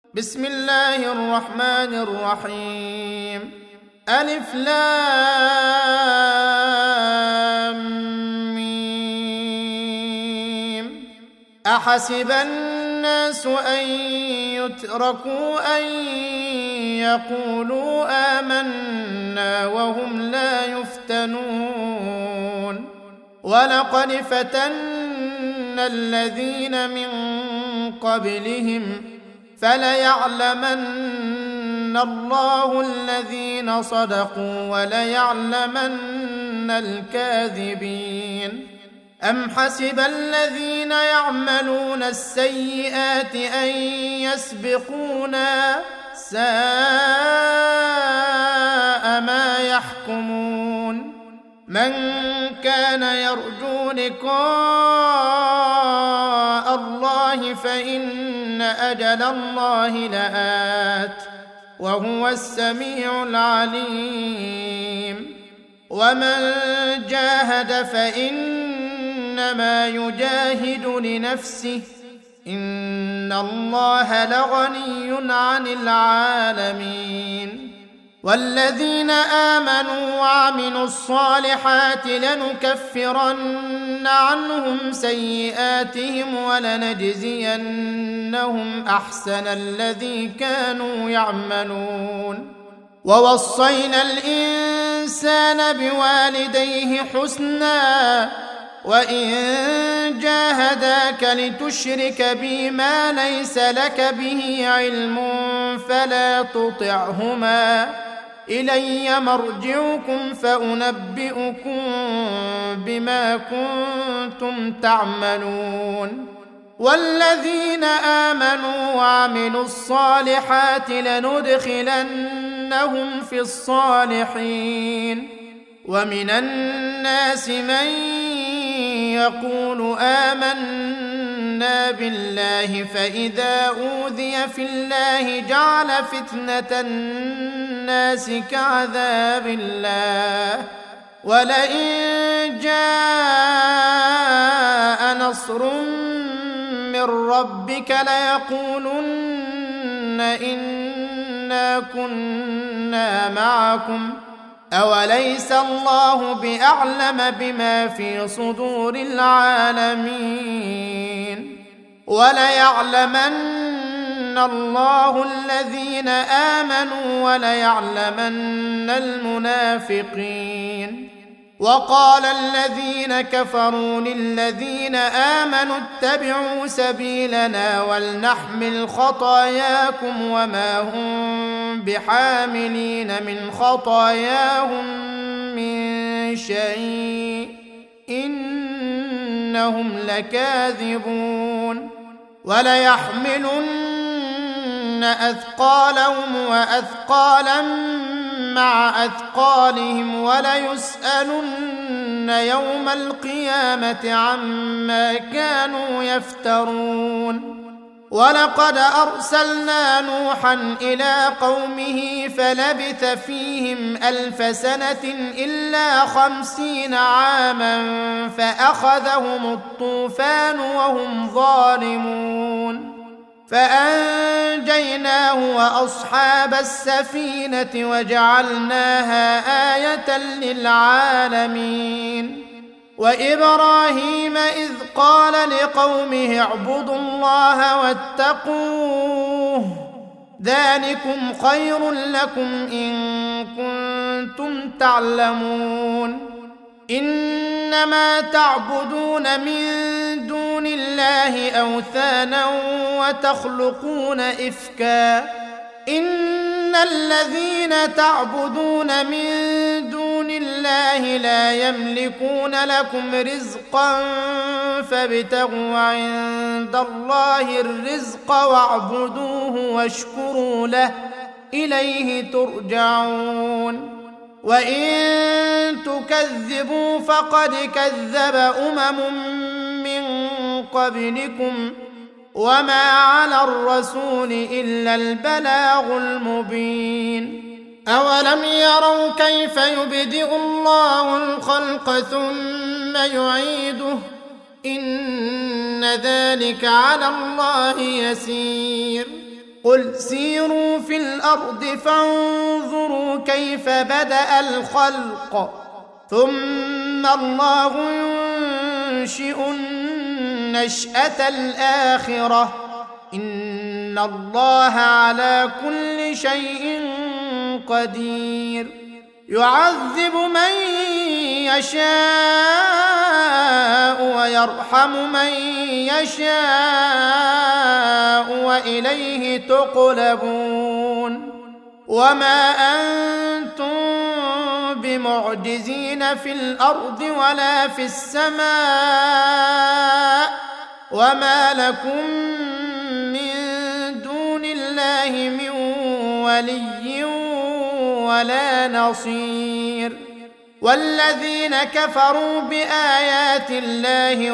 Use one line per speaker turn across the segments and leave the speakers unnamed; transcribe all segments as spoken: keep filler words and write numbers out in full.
بسم الله الرحمن الرحيم. ألف لام ميم. أحسب الناس أن يتركوا أن يقولوا آمنا وهم لا يفتنون. ولقد فتنا الذين من قبلهم فليعلمن الله الذين صدقوا وليعلمن الكاذبين. أم حسب الذين يعملون السيئات أن يسبقونا ساء ما يحكمون. من كان يرجو لقاء الله فإن أجل الله لآت وهو السميع العليم. ومن جاهد فإنما يجاهد لنفسه إن الله لغني عن العالمين. والذين آمنوا وعملوا الصالحات لنكفرن عنهم سيئاتهم ولنجزينهم أحسن الذي كانوا يعملون. ووصينا الإنسان بوالديه حسنا وإن جاهداك لتشرك بي ما ليس لك به علم فلا تطعهما إلي مرجعكم فأنبئكم بما كنتم تعملون. والذين آمنوا وعملوا الصالحات لندخلنهم في الصالحين. ومن الناس من يقول آمنا بالله فإذا أوذي في الله جعل فتنة الناس كعذاب الله ولئن جاء نصر من ربك ليقولن إنا كنا معكم أوليس الله بأعلم بما في صدور العالمين. وليعلمن الله الذين آمنوا وليعلمن المنافقين. وقال الذين كفروا للذين آمنوا اتبعوا سبيلنا ولنحمل خطاياكم وما هم بحاملين من خطاياهم من شيء إنهم لكاذبون. وليحملن أثقالهم وأثقالا مع أثقالهم وليسألن يوم القيامة عما كانوا يفترون. ولقد أرسلنا نوحا إلى قومه فلبث فيهم ألف سنة إلا خمسين عاما فأخذهم الطوفان وهم ظالمون فأنجيناه وأصحاب السفينة وجعلناها آية للعالمين. وإبراهيم إذ قال لقومه اعبدوا الله واتقوه ذلكم خير لكم إن كنتم تعلمون. إنما تعبدون من دون الله أوثانا وتخلقون إفكا إن الذين تعبدون من دون الله لا يملكون لكم رزقا فابتغوا عند الله الرزق واعبدوه واشكروا له إليه ترجعون. وإن تكذبوا فقد كذب أمم من قبلكم وما على الرسول إلا البلاغ المبين. أولم يروا كيف يبدئ الله الخلق ثم يعيده إن ذلك على الله يسير. قل سيروا في الأرض فانظروا كيف بدأ الخلق ثم الله ينشئ النشأة الآخرة إن الله على كل شيء قدير يعذب من يشاء ويرحم من يشاء وإليه تقلبون وما أنتم بمعجزين في الأرض ولا في السماء وما لكم من دون الله من ولي ولا نصير والذين كفروا بآيات الله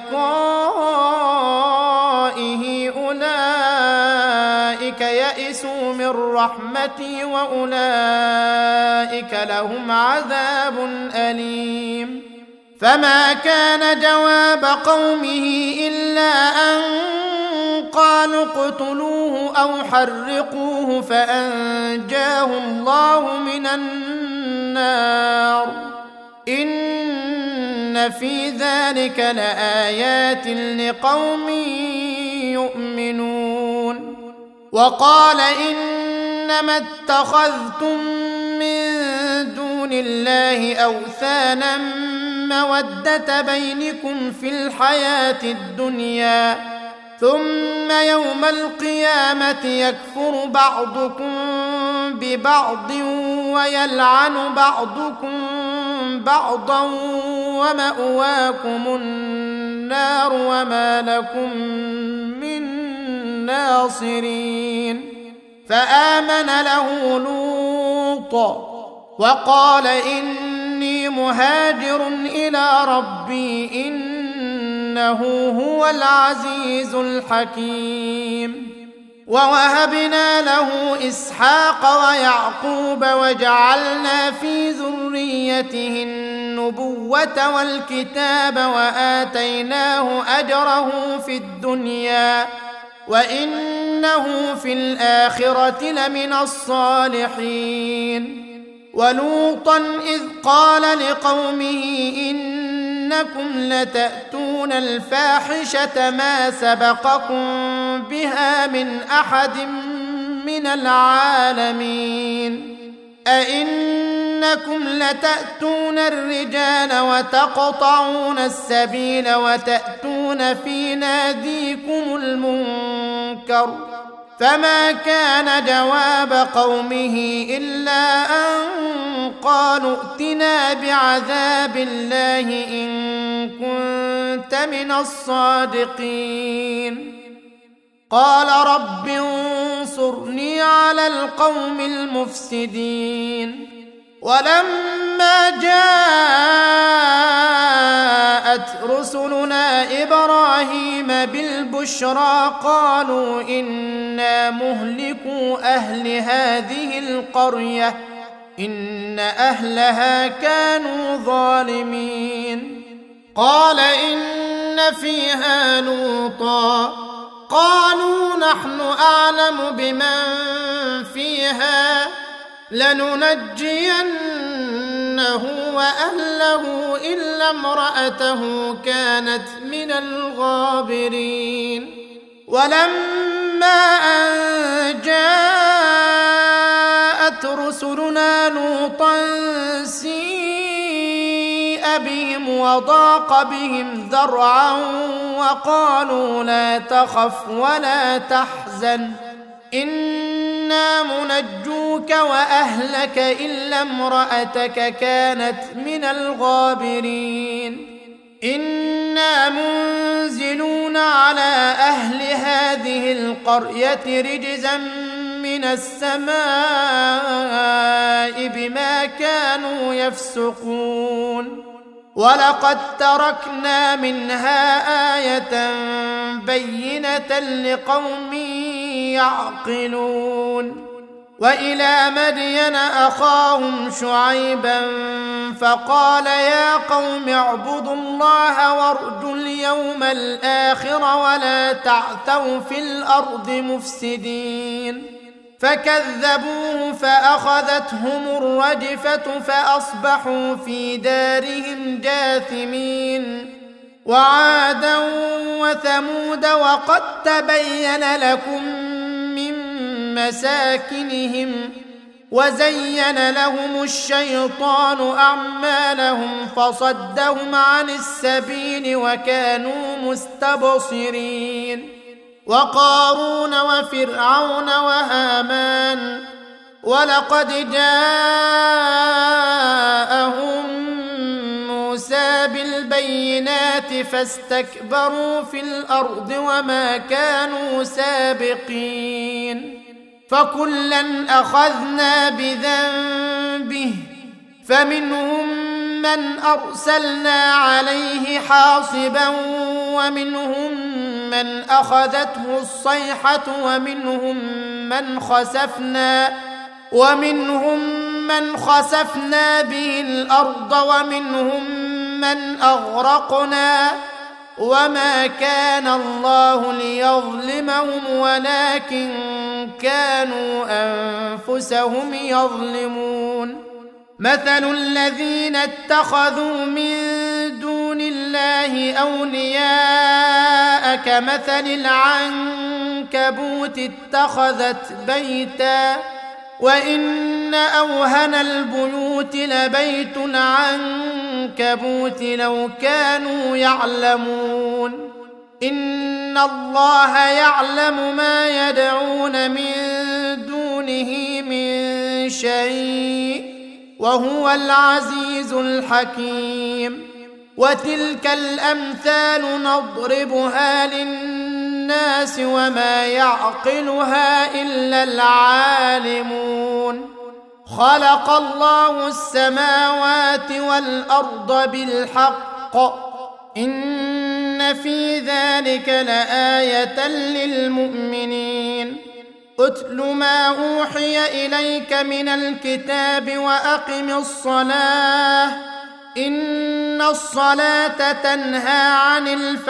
ولقائه أولئك يئسوا من رحمتي وأولئك لهم عذاب أليم فما كان جواب قومه إلا أن قالوا اقتلوه أو حرقوه فأنجاه الله من النار إن في ذلك لآيات لقوم يؤمنون وقال إنما اتخذتم من دون الله أوثانا مودة بينكم في الحياة الدنيا ثم يوم القيامة يكفر بعضكم ببعض ويلعن بعضكم بعضا ومأواكم النار وما لكم من ناصرين فآمن له لوط وقال إني مهاجر إلى ربي إنه هو العزيز الحكيم ووهبنا له إسحاق ويعقوب وجعلنا في ذريته النبوة والكتاب وآتيناه أجره في الدنيا وإنه في الآخرة لمن الصالحين ولوطا إذ قال لقومه إنكم لتأتون الفاحشة ما سبقكم بها من أحد من العالمين أئنكم لتأتون الرجال وتقطعون السبيل وتأتون في ناديكم المنكر فما كان جواب قومه إلا أن قالوا ائتنا بعذاب الله إن كنت من الصادقين قال رب انصرني على القوم المفسدين ولما جاءت رسلنا إبراهيم بالبشرى قالوا إنا مهلكوا أهل هذه القرية إن أهلها كانوا ظالمين قال إن فيها لوطا قالوا نحن أعلم بمن فيها لننجينه وأهله إلا امرأته كانت من الغابرين ولما أن جاءت رسلنا لوطا سيء بهم وضاق بهم ذرعا وقالوا لا تخف ولا تحزن إنا منجوك وأهلك إلا امرأتك كانت من الغابرين إنا منزلون على أهل هذه القرية رجزا من السماء بما كانوا يفسقون ولقد تركنا منها آية بينة لقوم يعقلون وإلى مدين أخاهم شعيبا فقال يا قوم اعبدوا الله وارجوا اليوم الآخر ولا تعثوا في الأرض مفسدين فكذبوه فأخذتهم الرجفة فأصبحوا في دارهم جاثمين وعادا وثمود وقد تبين لكم من مساكنهم وزين لهم الشيطان أعمالهم فصدهم عن السبيل وكانوا مستبصرين وقارون وفرعون وهامان ولقد جاءهم موسى بالبينات فاستكبروا في الأرض وما كانوا سابقين فكلا أخذنا بذنبه فمنهم من أرسلنا عليه حاصبا ومنهم من أخذته الصيحة ومنهم من خسفنا ومنهم من خسفنا به الأرض ومنهم من أغرقنا وما كان الله ليظلمهم ولكن كانوا أنفسهم يظلمون مثل الذين اتخذوا من دون الله أولياء كمثل العنكبوت اتخذت بيتا وإن أوهن البيوت لبيت العنكبوت لو كانوا يعلمون إن الله يعلم ما يدعون من دونه من شيء وهو العزيز الحكيم وتلك الأمثال نضربها للناس وما يعقلها إلا العالمون خلق الله السماوات والأرض بالحق إن في ذلك لآية للمؤمنين أتل ما أوحي إليك من الكتاب وأقم الصلاة إن الصلاة تنهى عن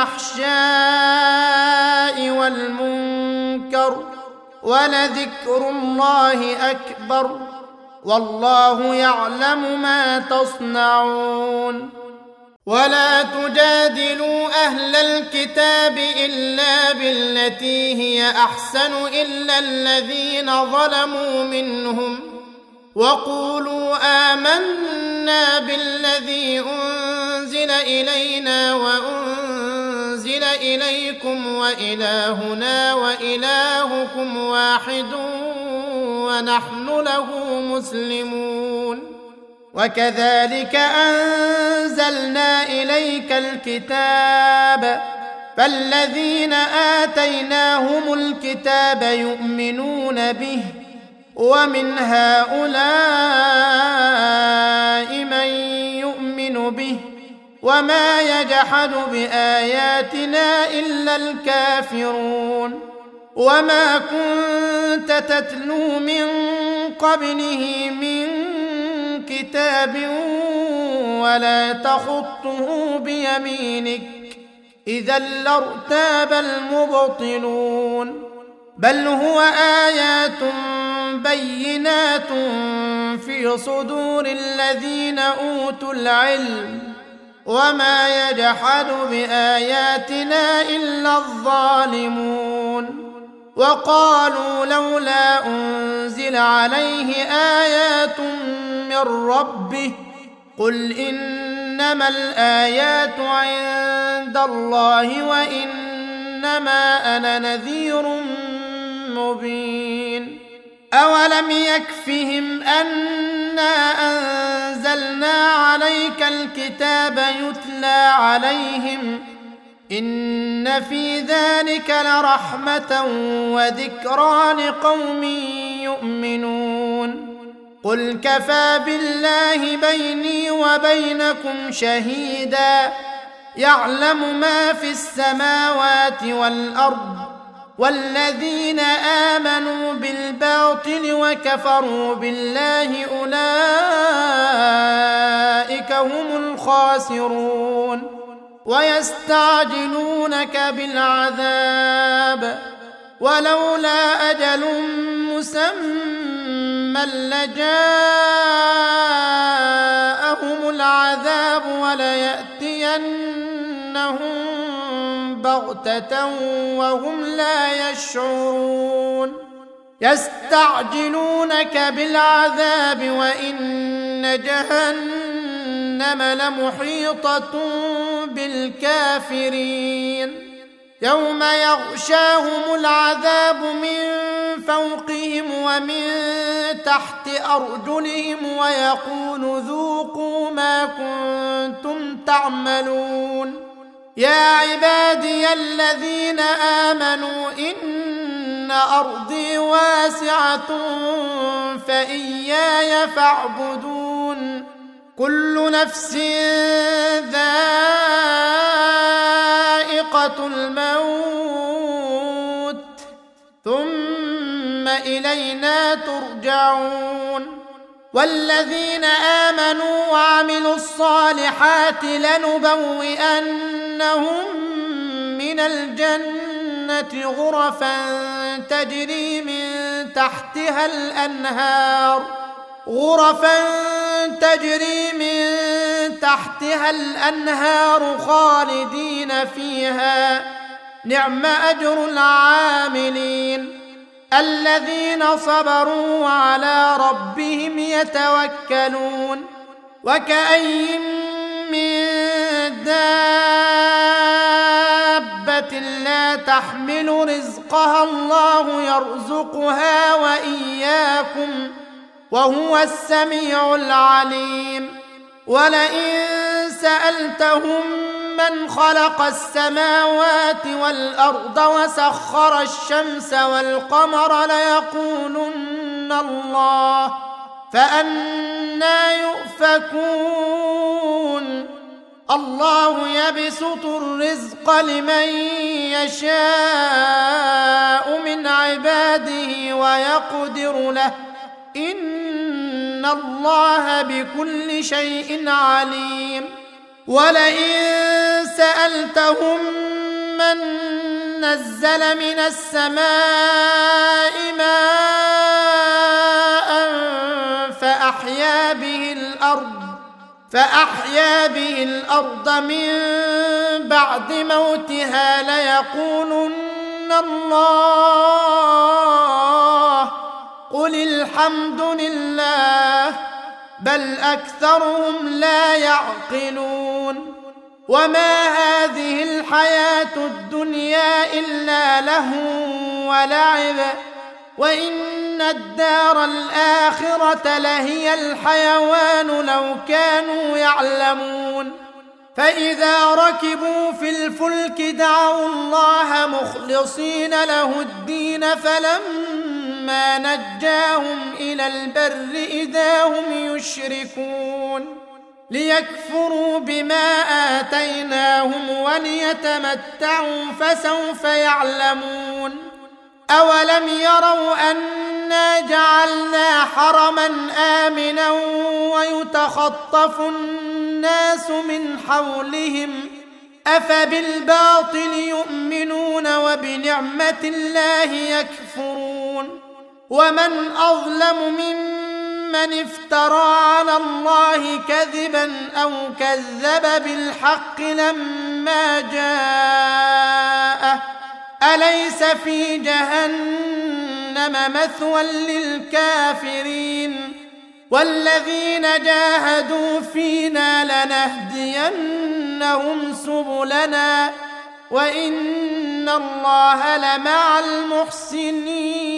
الفحشاء والمنكر ولذكر الله أكبر والله يعلم ما تصنعون ولا تجادلوا أهل الكتاب إلا بالتي هي أحسن إلا الذين ظلموا منهم وقولوا آمنا بالذي أنزل إلينا وأنزل إليكم وإلهنا وإلهكم واحد ونحن له مسلمون وكذلك أنزلنا إليك الكتاب فالذين آتيناهم الكتاب يؤمنون به ومن هؤلاء من يؤمن به وما يجحد بآياتنا إلا الكافرون وما كنت تتلو من قبله من كتاب ولا تخطه بيمينك إذا لارتاب المبطلون بل هو آيات بينات في صدور الذين أوتوا العلم وما يجحد بآياتنا إلا الظالمون وقالوا لولا أنزل عليه آيات من ربه قل إنما الآيات عند الله وإنما أنا نذير مبين أولم يكفهم أنا أنزلنا عليك الكتاب يتلى عليهم إن في ذلك لرحمة وذكرى لقوم يؤمنون قل كفى بالله بيني وبينكم شهيدا يعلم ما في السماوات والأرض والذين آمنوا بالباطل وكفروا بالله أولئك هم الخاسرون ويستعجلونك بالعذاب ولولا أجل مسمى لجاءهم العذاب وليأتينهم بغتة وهم لا يشعرون يستعجلونك بالعذاب وإن جهنم لمحيطة بالكافرين يوم يغشاهم العذاب من فوقهم ومن تحت أرجلهم ويقول ذوقوا ما كنتم تعملون يا عبادي الذين آمنوا إن أرضي واسعة فإياي فاعبدون كل نفس ذائقة الموت ثم إلينا ترجعون والذين آمنوا وعملوا الصالحات لنبوئنهم من الجنة غرفا تجري من تحتها الأنهار غرفا تجري من تحتها الأنهار خالدين فيها نعم أجر العاملين الذين صبروا وعلى ربهم يتوكلون وكأي من دابة لا تحمل رزقها الله يرزقها وإياكم وهو السميع العليم ولئن سألتهم من خلق السماوات والأرض وسخر الشمس والقمر ليقولن الله فأنى يؤفكون الله يبسط الرزق لمن يشاء من عباده ويقدر له إن الله بكل شيء عليم ولئن سألتهم من نزل من السماء ماء فأحيا به الأرض فأحيا به الأرض من بعد موتها ليقولن الله قل الحمد لله بل أكثرهم لا يعقلون وما هذه الحياة الدنيا إلا لهو ولعب وإن الدار الآخرة لهي الحيوان لو كانوا يعلمون فإذا ركبوا في الفلك دعوا الله مخلصين له الدين فلما نجاهم إلى البر إذا هم يشركون ليكفروا بما آتيناهم وليتمتعوا فسوف يعلمون أولم يروا أنا جعلنا حرما آمنا ويتخطف الناس من حولهم أفبالباطل يؤمنون وبنعمة الله يكفرون ومن أظلم ممن افترى على الله كذبا أو كذب بالحق لما جاءه أليس في جهنم مثوى للكافرين والذين جاهدوا فينا لنهدينهم سبلنا وإن الله لمع المحسنين